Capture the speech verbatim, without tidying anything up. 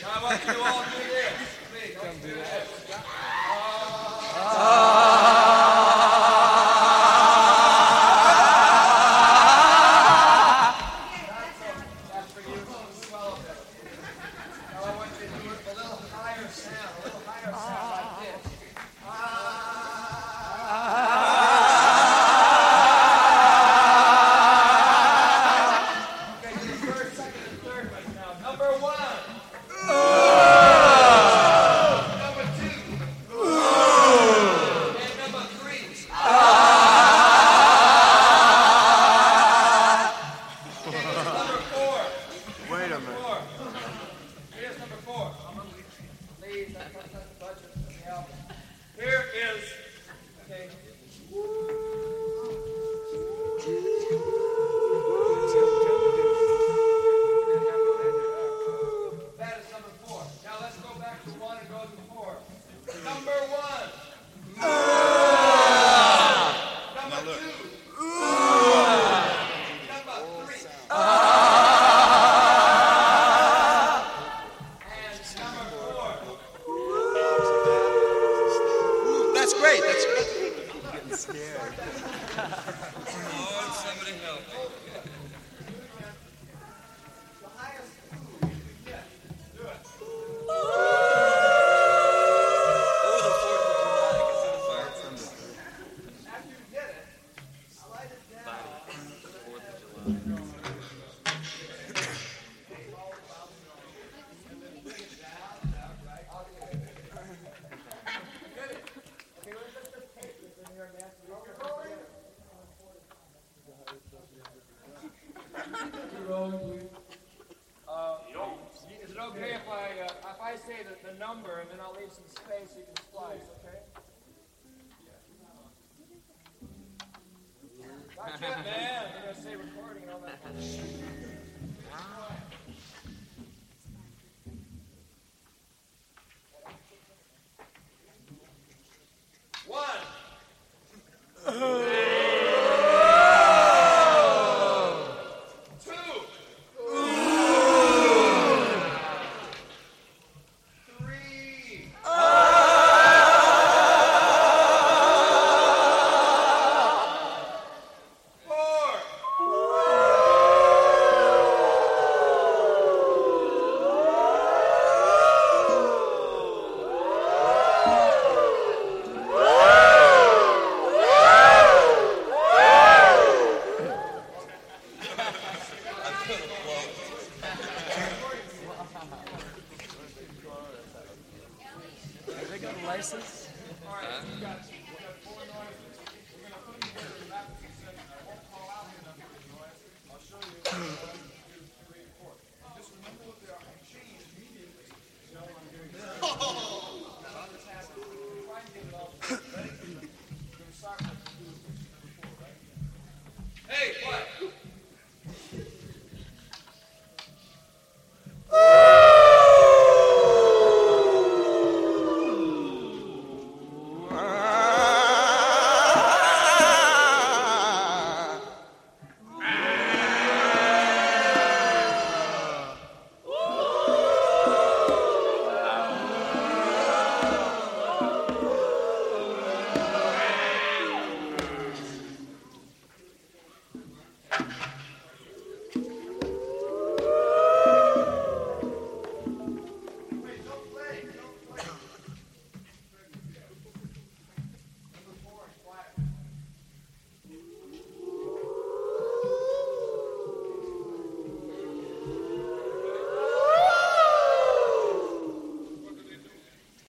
I want you to all do this. Please, don't do that. That's for you to swallow it. Now I want you to do it a little higher sound, a little higher sound like this. Okay, do the first, second, and third right now. Number one. Number two. And number three. Okay, here's number four. Wait a minute. Four. Here's number four. Please, that's not the budget of the album. Here is, okay. That is number four. Now let's go back to one and go to four. Number one. Number two. Number three. And number four. That's great. That's great. Lord, somebody help me. The highest food you can get. Do it. After you get it, slide it down. Okay, let's just take this in here, Nancy. Keep rolling, please. Uh, is it okay if I uh, if I say the, the number and then I'll leave some space so you can splice, okay? Not yet, man. They're gonna say recording and all that. One. Two. Three. Four. Have they got a license? All right, you got